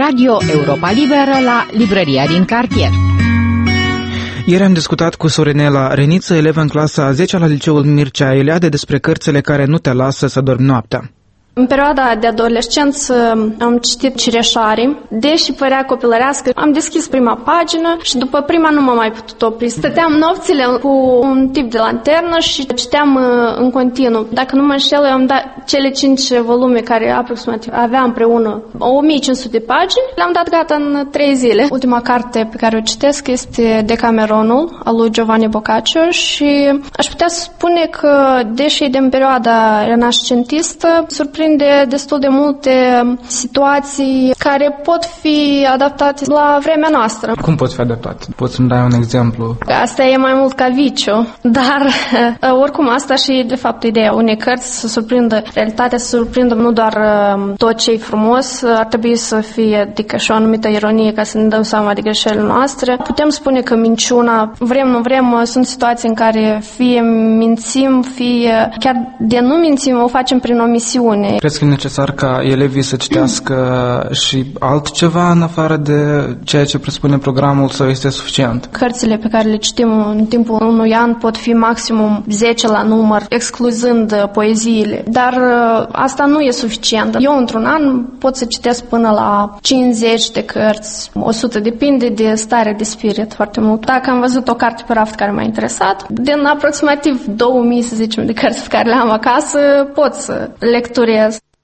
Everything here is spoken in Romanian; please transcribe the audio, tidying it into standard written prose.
Radio Europa Liberă la librăria din cartier. Ieri am discutat cu Sorinela Reniță, elevă în clasa a 10-a la liceul Mircea Eliade, despre cărțile care nu te lasă să dormi noaptea. În perioada de adolescență am citit Cireșarii, deși părea copilărească. Am deschis prima pagină și după prima nu m-am mai putut opri. Stăteam nopțile cu un tip de lanternă și citeam în continuu. Dacă nu mă înșel, eu am dat cele 5 volume care aproximativ aveam împreună 1500 de pagini. Le-am dat gata în 3 zile. Ultima carte pe care o citesc este Decameronul, al lui Giovanni Boccaccio, și aș putea spune că, deși din perioada renascentistă, surprinde destul de multe situații care pot fi adaptate la vremea noastră. Cum pot fi adaptate? Poți să-mi dai un exemplu? Asta e mai mult ca viciu, dar oricum asta și de fapt ideea unei cărți să surprindă realitatea, să surprindă nu doar tot ce e frumos, ar trebui să fie, adică și o anumită ironie ca să ne dăm seama de greșelile noastre. Putem spune că minciuna, vrem, nu vrem, sunt situații în care fie mințim, fie chiar de nu mințim, o facem prin omisiune. Crezi că e necesar ca elevii să citească și altceva în afară de ceea ce presupune programul sau este suficient? Cărțile pe care le citim în timpul unui an pot fi maximum 10 la număr, excluzând poeziile. Dar asta nu e suficient. Eu într-un an pot să citesc până la 50 de cărți, 100, depinde de starea de spirit foarte mult. Dacă am văzut o carte pe raft care m-a interesat, din aproximativ 2000, să zicem, de cărți pe care le am acasă, pot să lecturez